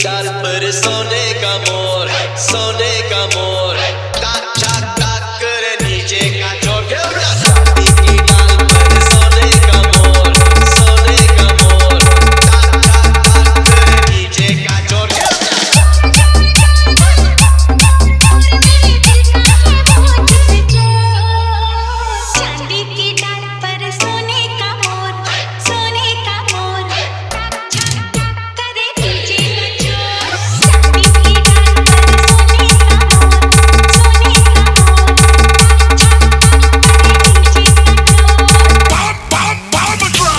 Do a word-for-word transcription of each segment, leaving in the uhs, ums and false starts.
डाल पर सोने का मोर, सोने का मोर, टाक टाक टाक करे नीचे का चोर। चांदी की डाल पर सोने का मोर, सोने का मोर, टाक टाक टाक करे नीचे का चोर। चांदी की डाल पर सोने का मोर, सोने का मोर, टाक टाक टाक करे नीचे का चोर। चांदी की डाल पर सोने का मोर, सोने का मोर, टाक टाक टाक करे नीचे का चोर।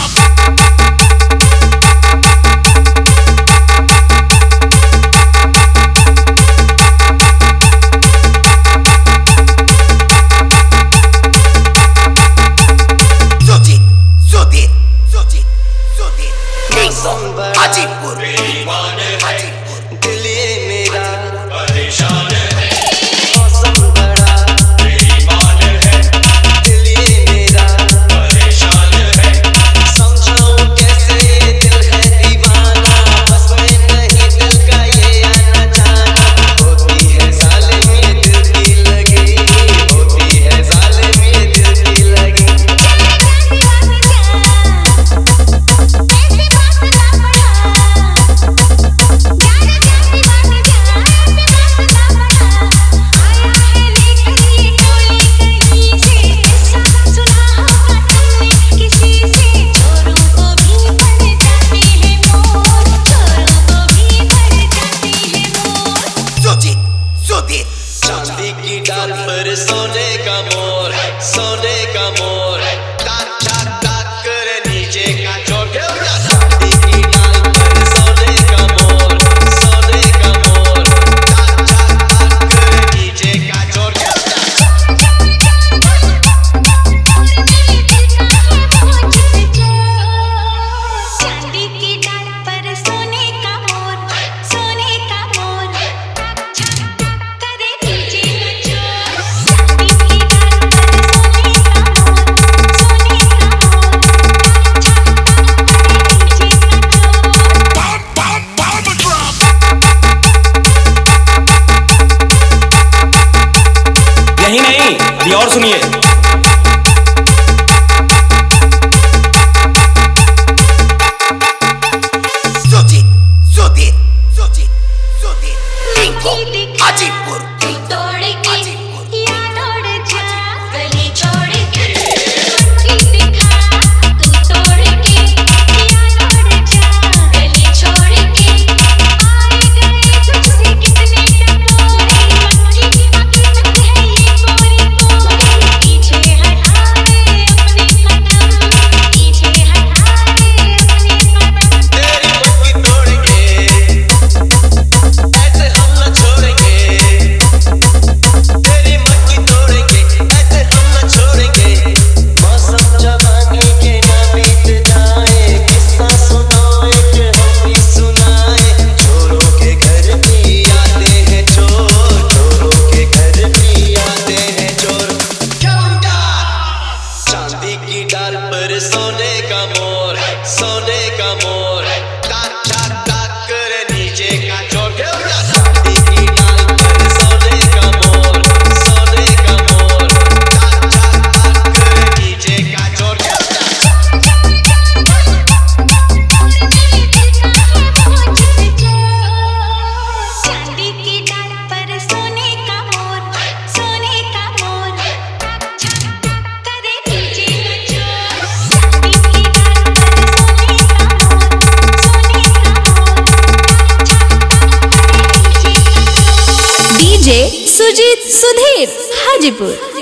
हाजीपुर हाजीपुर दिल ये मेरा परेशान है, मौसम बड़ा बेईमान है, दिल ये मेरा परेशान है, समझाऊं कैसे दिल है दीवाना, बस में नहीं दिल का ये आना जाना। होती है जालिम ये दिल की लगी, होती है जालिम ये दिल की लगी। चांदी की डाल पर सोने का मोर, सोने का मोर, टाक टाक टाक करे नीचे का चोर। चांदी की डाल पर सोने का मोर, सोने का मोर, टाक टाक टाक करे नीचे का चोर। चांदी की डाल पर सोने का मोर, सोने का मोर, टाक टाक टाक करे नीचे का चोर। चांदी की डाल पर सोने का मोर, सोने का मोर, टाक टाक टाक करे नीचे का चोर। यही नहीं, अभी और सुनिए। हाजीपुर तोड़ के याद उड़ जा गली छोड़ के, मक्खी दिखा तू तोड़ के याद उड़ जा गली छोड़ के। आए गए तुझसे कितने टपोरे, मक्खी मक्खी है ये कोरी कोरी। पीछे हटा दे अपने कदम, पीछे हटा दे अपने कदम। तेरी मक्खी तोड़ेंगे, ऐसे हम न छोड़ेंगे। तेरी मक्खी तोड़ेंगे, ऐसे हम न छोड़ेंगे। मौसम जवानी के ना बीत जाए, किस्सा सुनाए कि हम भी सुनाए। चोरों के घर भी आते हैं चोर, चोरों के घर भी आते हैं चोर। चांदी की डाल पर सोने का मोर, सोने का मोर, टाक टाक टाक करे नीचे का चोर। चांदी की डाल पर सोने का मोर, सोने का मोर, टाक टाक टाक करे नीचे का चोर। चांदी की डाल पर सोने का मोर, सोने का मोर, टाक टाक टाक करे नीचे का चोर। चांदी की डाल पर सोने का मोर, सोने का मोर, टाक टाक टाक करे नीचे का चोर। डीजे सुजीत सुधीर हाजीपुर।